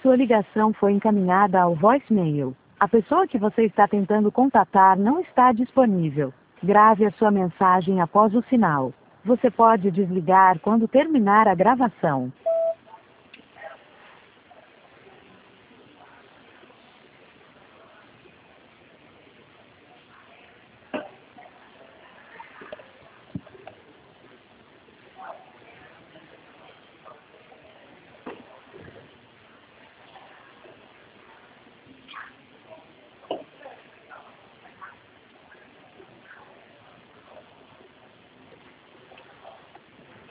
Sua ligação foi encaminhada ao voicemail. A pessoa que você está tentando contatar não está disponível. Grave a sua mensagem após o sinal. Você pode desligar quando terminar a gravação.